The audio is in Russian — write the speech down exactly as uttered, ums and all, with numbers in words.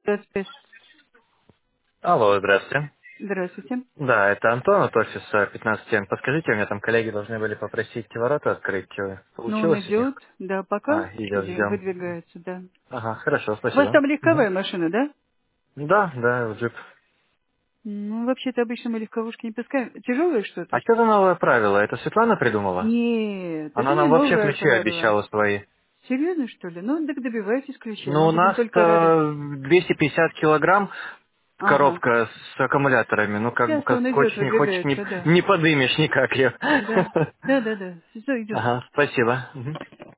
Здравствуйте. Алло, здравствуйте. Здравствуйте. Да, это Антон от офиса пятнадцать м. Подскажите, у меня там коллеги должны были попросить ворота открыть. Чё, Ну, он получилось у них? идет, да, пока А, идет, или ждем. выдвигается, да. Ага, хорошо, У вас спасибо. там Мгм. легковая машина, да? Да, да, джип. Ну, вообще-то обычно мы легковушки не пускаем. Тяжелое А что-то? что за новое правило? Это Светлана придумала? Нет, это Она не нам вообще новое ключи правило. обещала свои. Серьезно, что ли? Ну, так добивайтесь ключей, Ну, мы у будем нас только рады. двести пятьдесят килограмм Ага. коробка с аккумуляторами. Ну, как бы, Сейчас он как идет, хочешь, не хочешь, не, выдвигается, да. не подымешь никак ее. Да, да, да, да. Все идет. Ага, спасибо. Мгм.